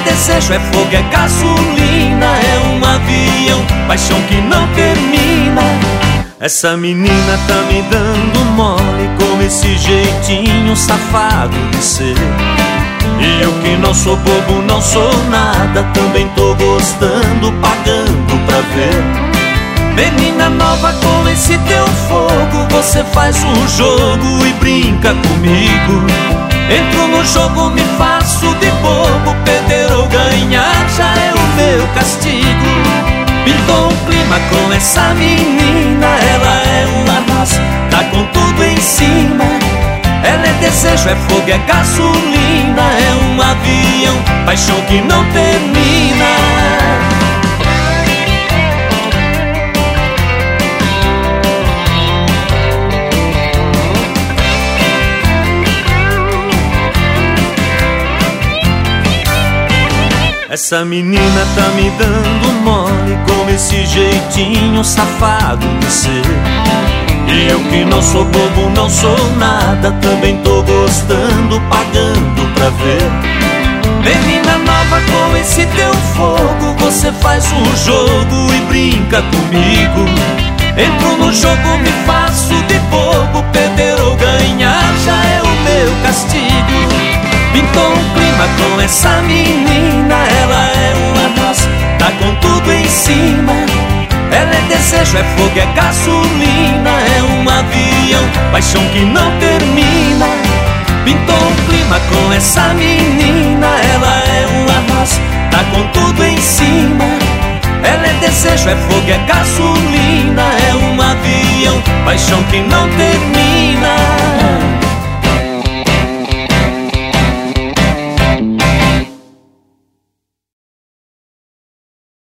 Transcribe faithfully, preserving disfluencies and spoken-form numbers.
desejo, é fogo, é gasolina, é um avião, paixão que não termina. Essa menina tá me dando mole com esse jeitinho safado de ser. E eu que não sou bobo, não sou nada, também tô gostando, pagando pra ver. Menina nova, com esse teu fogo, você faz um jogo e brinca comigo. Entro no jogo, me faço de bobo, perder ou ganhar já é o meu castigo. Pintou um clima com essa menina, ela é uma rosa, tá com tudo em cima. Ela é desejo, é fogo, é gasolina, é um avião, paixão que não termina. Essa menina tá me dando mole com esse jeitinho safado de ser. E eu que não sou bobo, não sou nada, também tô gostando, pagando pra ver. Menina nova, com esse teu fogo, você faz um jogo e brinca comigo. Entro no jogo, me faço de bobo, perder ou ganhar já é o meu castigo. Pintou um clima com essa menina, ela é uma rosa, tá com tudo em cima. Ela é desejo, é fogo, é gasolina, é um avião, paixão que não termina. Pintou um clima com essa menina, ela é uma rosa, tá com tudo em cima. Ela é desejo, é fogo, é gasolina, é um avião, paixão que não termina.